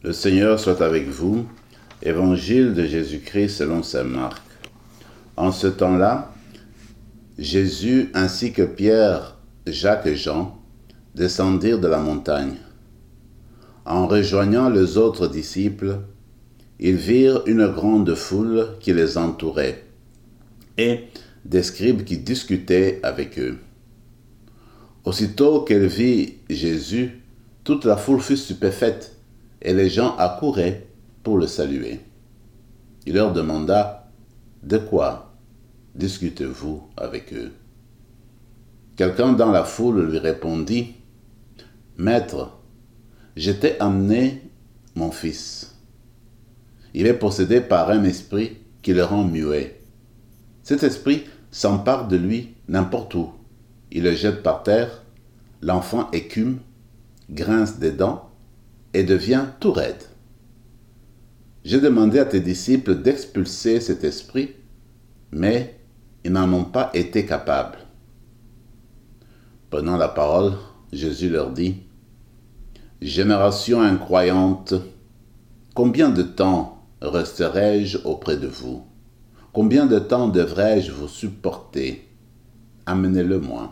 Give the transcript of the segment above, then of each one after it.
Le Seigneur soit avec vous. Évangile de Jésus-Christ selon saint Marc. En ce temps-là, Jésus ainsi que Pierre, Jacques et Jean descendirent de la montagne. En rejoignant les autres disciples, ils virent une grande foule qui les entourait et des scribes qui discutaient avec eux. Aussitôt qu'elle vit Jésus, toute la foule fut stupéfaite et les gens accouraient pour le saluer. Il leur demanda « De quoi discutez-vous avec eux ?» Quelqu'un dans la foule lui répondit « Maître, je t'ai amené mon fils. Il est possédé par un esprit qui le rend muet. Cet esprit s'empare de lui n'importe où. Il le jette par terre, l'enfant écume, grince des dents et devient tout raide. J'ai demandé à tes disciples d'expulser cet esprit, mais ils n'en ont pas été capables. » Prenant la parole, Jésus leur dit « Génération incroyante, combien de temps resterai-je auprès de vous? Combien de temps devrais-je vous supporter? Amenez-le-moi. »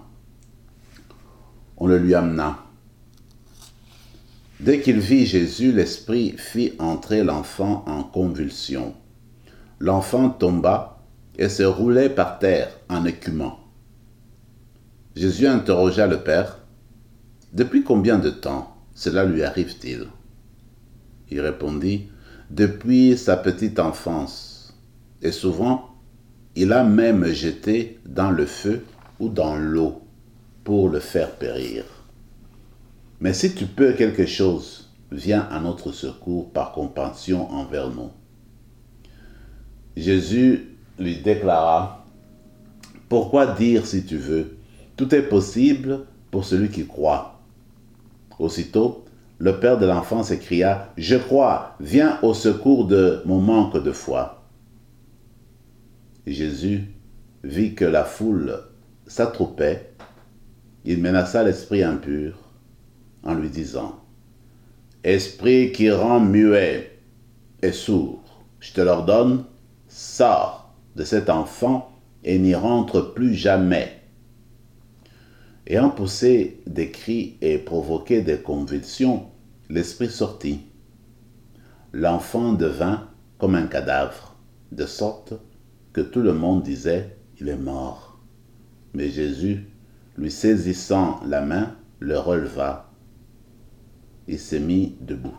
On le lui amena. Dès qu'il vit Jésus, l'esprit fit entrer l'enfant en convulsion. L'enfant tomba et se roulait par terre en écumant. Jésus interrogea le père. « Depuis combien de temps cela lui arrive-t-il » Il répondit « Depuis sa petite enfance. Et souvent, il a même jeté dans le feu ou dans l'eau pour le faire périr. Mais si tu peux quelque chose, viens à notre secours par compassion envers nous. » Jésus lui déclara « Pourquoi dire si tu veux? Tout est possible pour celui qui croit. » Aussitôt, le père de l'enfant s'écria « Je crois, viens au secours de mon manque de foi. » Jésus vit que la foule s'attroupait. Il menaça l'esprit impur en lui disant « Esprit qui rend muet et sourd, je te l'ordonne, sors de cet enfant et n'y rentre plus jamais. » Ayant poussé des cris et provoqué des convulsions, l'esprit sortit. L'enfant devint comme un cadavre, de sorte que tout le monde disait « Il est mort. » Mais Jésus, lui saisissant la main, le releva. Il se mit debout.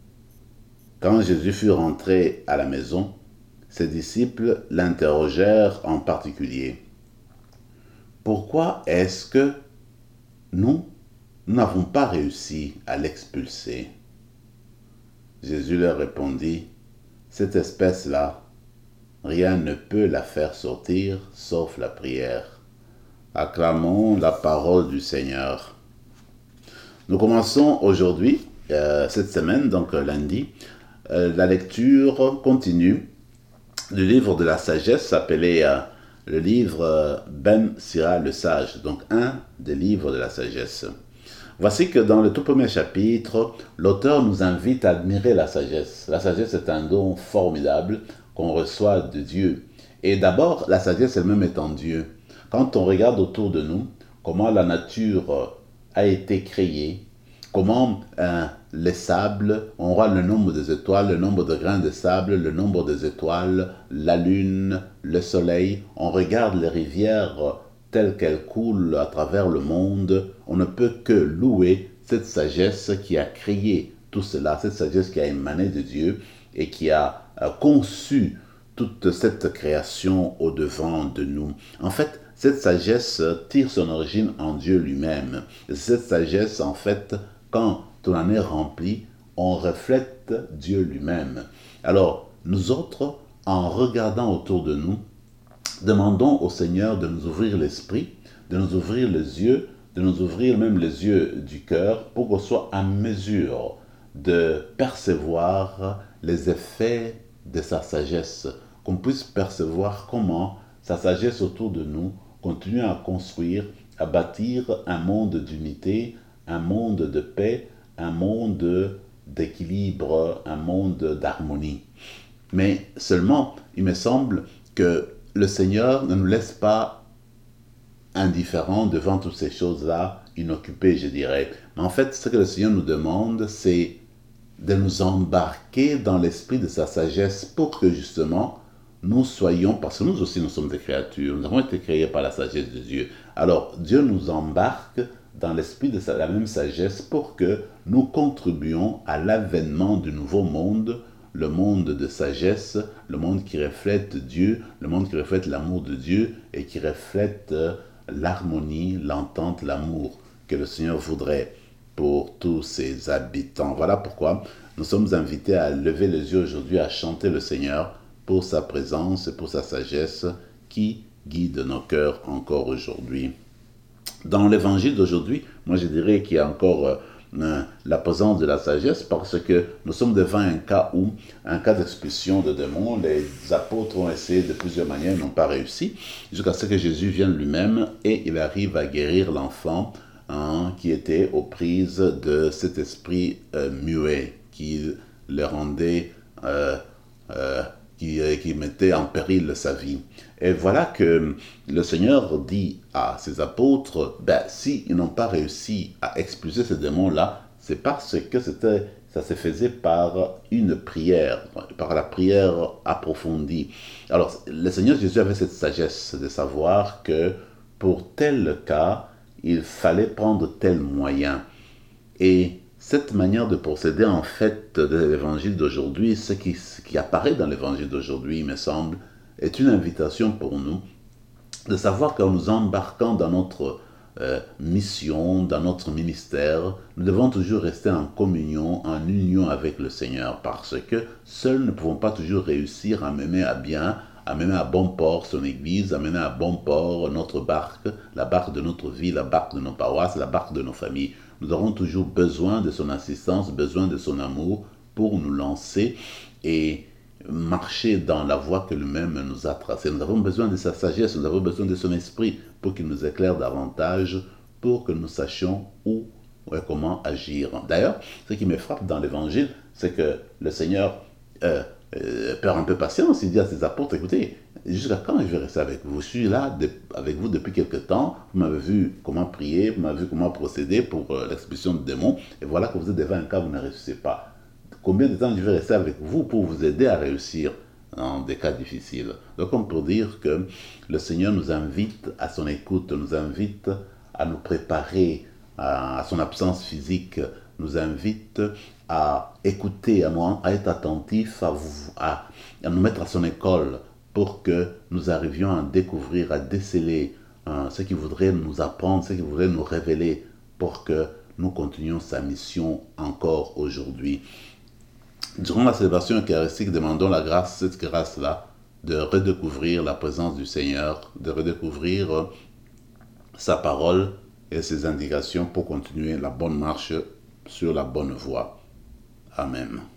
Quand Jésus fut rentré à la maison, ses disciples l'interrogèrent en particulier. « Pourquoi est-ce que nous n'avons pas réussi à l'expulser ?» Jésus leur répondit, « Cette espèce-là, rien ne peut la faire sortir sauf la prière. » Acclamons la parole du Seigneur. Nous commençons aujourd'hui, cette semaine, donc lundi, la lecture continue du livre de la sagesse appelé le livre Ben Sira le sage, donc un des livres de la sagesse. Voici que dans le tout premier chapitre, l'auteur nous invite à admirer la sagesse. La sagesse est un don formidable qu'on reçoit de Dieu. Et d'abord, la sagesse elle-même est en Dieu. Quand on regarde autour de nous, comment la nature a été créée, comment les sables, on voit le nombre des étoiles, le nombre de grains de sable, le nombre des étoiles, la lune, le soleil, on regarde les rivières telles qu'elles coulent à travers le monde, on ne peut que louer cette sagesse qui a créé tout cela, cette sagesse qui a émané de Dieu et qui a conçu toute cette création au-devant de nous. En fait, cette sagesse tire son origine en Dieu lui-même. Cette sagesse, en fait, quand on en est rempli, on reflète Dieu lui-même. Alors, nous autres, en regardant autour de nous, demandons au Seigneur de nous ouvrir l'esprit, de nous ouvrir les yeux, de nous ouvrir même les yeux du cœur pour qu'on soit en mesure de percevoir les effets de sa sagesse, qu'on puisse percevoir comment sa sagesse autour de nous continue à construire, à bâtir un monde d'unité, un monde de paix, un monde d'équilibre, un monde d'harmonie. Mais seulement, il me semble que le Seigneur ne nous laisse pas indifférents devant toutes ces choses-là, inoccupés, je dirais. Mais en fait, ce que le Seigneur nous demande, c'est de nous embarquer dans l'esprit de sa sagesse pour que justement nous soyons, parce que nous aussi nous sommes des créatures, nous avons été créés par la sagesse de Dieu. Alors Dieu nous embarque dans l'esprit de la même sagesse pour que nous contribuions à l'avènement du nouveau monde, le monde de sagesse, le monde qui reflète Dieu, le monde qui reflète l'amour de Dieu et qui reflète l'harmonie, l'entente, l'amour que le Seigneur voudrait pour tous ses habitants. Voilà pourquoi nous sommes invités à lever les yeux aujourd'hui, à chanter le Seigneur pour sa présence et pour sa sagesse qui guide nos cœurs encore aujourd'hui. Dans l'évangile d'aujourd'hui, moi je dirais qu'il y a encore la présence de la sagesse parce que nous sommes devant un cas d'expulsion de démons. Les apôtres ont essayé de plusieurs manières, ils n'ont pas réussi, jusqu'à ce que Jésus vienne lui-même et il arrive à guérir l'enfant qui était aux prises de cet esprit muet qui le rendait, qui mettait en péril sa vie. Et voilà que le Seigneur dit à ses apôtres, s'ils n'ont pas réussi à expulser ces démons-là, c'est parce que ça se faisait par une prière, par la prière approfondie. Alors, le Seigneur Jésus avait cette sagesse de savoir que pour tel cas, il fallait prendre tel moyen. Et cette manière de procéder, en fait, de l'évangile d'aujourd'hui, ce qui apparaît dans l'évangile d'aujourd'hui, il me semble, est une invitation pour nous de savoir qu'en nous embarquant dans notre mission, dans notre ministère, nous devons toujours rester en communion, en union avec le Seigneur, parce que seuls ne pouvons pas toujours réussir à mener à bien, à mener à bon port son Église, à mener à bon port notre barque, la barque de notre vie, la barque de nos paroisses, la barque de nos familles. Nous aurons toujours besoin de son assistance, besoin de son amour pour nous lancer et marcher dans la voie que lui-même nous a tracée. Nous avons besoin de sa sagesse, nous avons besoin de son esprit pour qu'il nous éclaire davantage, pour que nous sachions où et comment agir. D'ailleurs, ce qui me frappe dans l'évangile, c'est que le Seigneur perd un peu patience. Il dit à ses apôtres, écoutez, jusqu'à quand je vais rester avec vous? Je suis là avec vous depuis quelque temps, vous m'avez vu comment prier, vous m'avez vu comment procéder pour l'expulsion de démons, et voilà que vous êtes devant un cas où vous ne réussissez pas. Combien de temps je vais rester avec vous pour vous aider à réussir dans des cas difficiles? Donc on peut dire que le Seigneur nous invite à son écoute, nous invite à nous préparer à son absence physique, nous invite à écouter, à être attentifs, à nous mettre à son école pour que nous arrivions à découvrir, à déceler ce qu'il voudrait nous apprendre, ce qu'il voudrait nous révéler pour que nous continuions sa mission encore aujourd'hui. Durant la célébration eucharistique, demandons la grâce, cette grâce-là, de redécouvrir la présence du Seigneur, de redécouvrir sa parole et ses indications pour continuer la bonne marche sur la bonne voie. Amen.